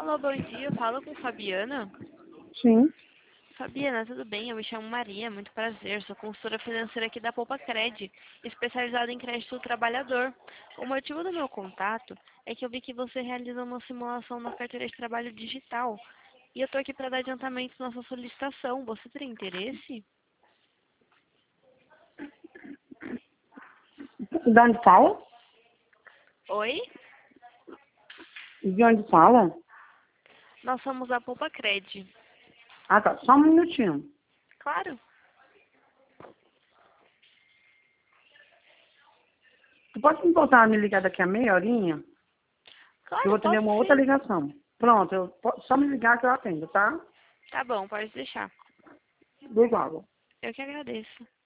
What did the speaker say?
Alô, bom dia. Eu falo com Fabiana. Sim. Fabiana, tudo bem? Eu me chamo Maria, muito prazer. Sou consultora financeira aqui da Poupa Cred, especializada em crédito do trabalhador. O motivo do meu contato é que eu vi que você realizou uma simulação na carteira de trabalho digital. E eu tô aqui para dar adiantamento na sua solicitação. Você teria interesse? De onde fala? Oi? De onde fala? Nós somos a Poupa Cred. Ah, tá. Só um minutinho. Claro. Tu pode me voltar a me ligar daqui a meia horinha? Que eu vou Claro, atender posso uma outra sim. ligação. Pronto, só me ligar que eu atendo, tá? Tá bom, pode deixar. Obrigado. Eu que agradeço.